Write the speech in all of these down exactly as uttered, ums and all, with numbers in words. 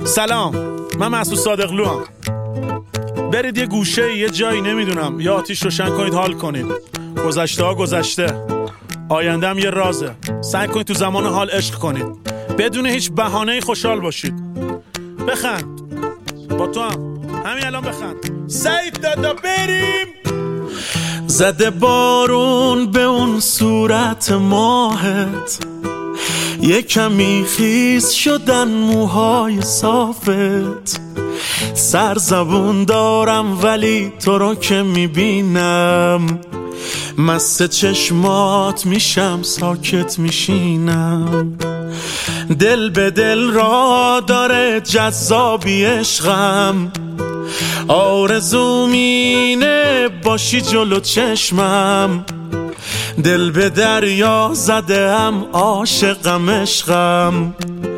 سلام، من مسعود صادقلو ام. برید یه گوشه یه جایی نمیدونم یا آتیش روشن کنید حال کنید. گذشته ها گذشته، آینده هم یه رازه. سعی کنید تو زمان حال عشق کنید، بدون هیچ بهانه‌ای خوشحال باشید. بخند، با تو هم همین الان بخند. سعید دادا بریم. زده بارون به اون صورت ماهت، یه کمی خیس شدن موهای صافت. سرزبون دارم ولی تو رو که میبینم، مست چشمات میشم ساکت میشینم. دل به دل را داره جذابی عشقم، آرزوم اینه باشی جلو چشمم. دل به دریا زدم عاشقم عشقم،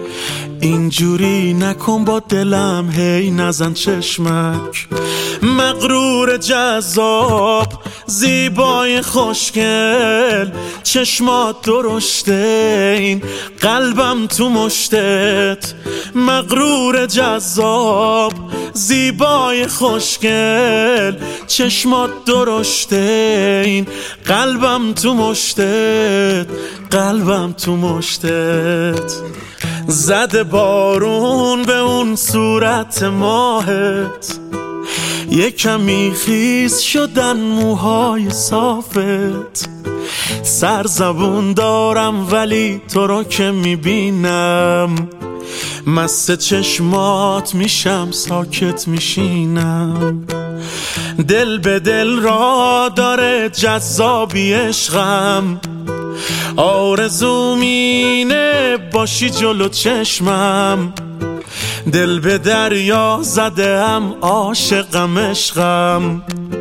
اینجوری نکن با دلم هی نزن چشمک. مغرور جذاب زیبای خوشگل، چشمات درشته این قلبم تو مشتت. مغرور جذاب زیبای خوشگل، چشمات درشته این قلبم تو مشتت. قلبم تو مشتت. زده بارون به اون صورت ماهت، یه کمی خیس شدن موهای صافت. سرزبون دارم ولی تو رو که میبینم، مست چشمات میشم ساکت میشینم. دل به دل را داره جذابی عشقم، آرزوم اینه باشی جلو چشمم. دل به دریا زدم عاشقم عشقم،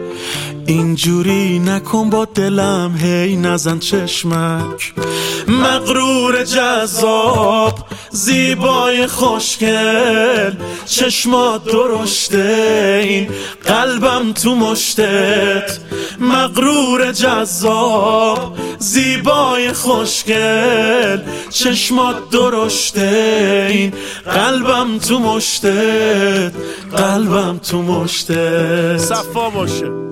اینجوری نکن با دلم هی نزن چشمک. مغرور جذاب زیبای خوشگل، چشمات درشته این قلبم تو مشتت. مغرور جذاب زیبای خوشگل، چشمات درشته این قلبم تو مشتت. قلبم تو مشتت. صفا باشه.